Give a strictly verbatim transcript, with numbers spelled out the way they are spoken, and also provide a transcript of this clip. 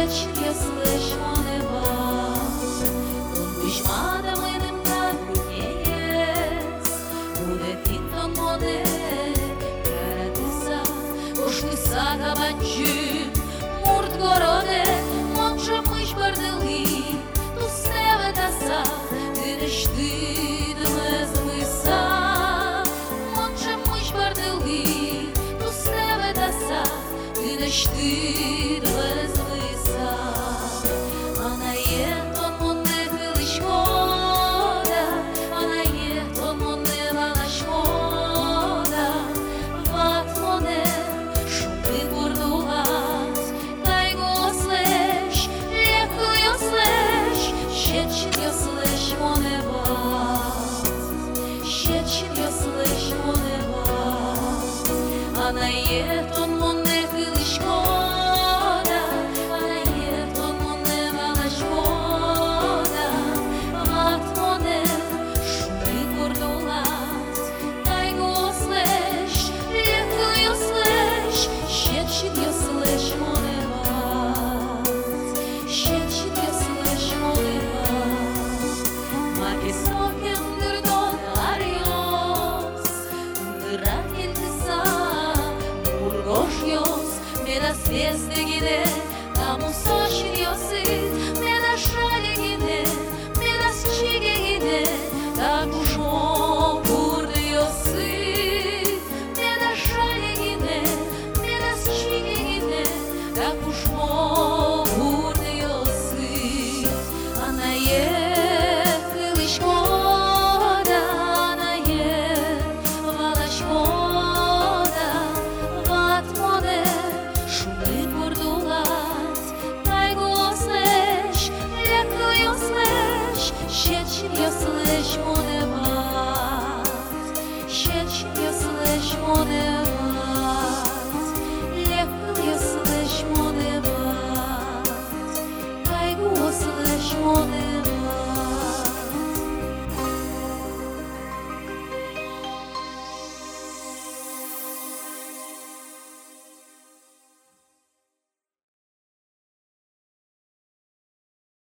Shqeqin jo s'lesh mone bas Unë bishmada më në mkat jes Unë e fiton mone Karatisa Ushtë sa ka banqym Murt gorode Mon që mëjsh bërdëli Tu steve ta sa Ty në shtytë me zmësa Mon që mëjsh bërdëli Tu steve ta sa Ty në shtytë me zmësa Ana jeton mone këllë shkoda Ana jeton mone vana shkoda Vat mone shumë të kurduhat Kaj go slesh, ljeku jo slesh Shqeqin jo slesh mone bat Shqeqin jo slesh mone bat Ana jeton mone këllë shkoda Ana jeton mone vana shkoda Vat mone shumë të kurduhat Kaj go slesh, ljeku jo slesh Shqeqin jo slesh mone bat Shqeqin jo slesh mone bat Ma ke sokem ndërdon arios Ndëratin të sa Burgosh jos Me da svijeste gide Da mu soqin josi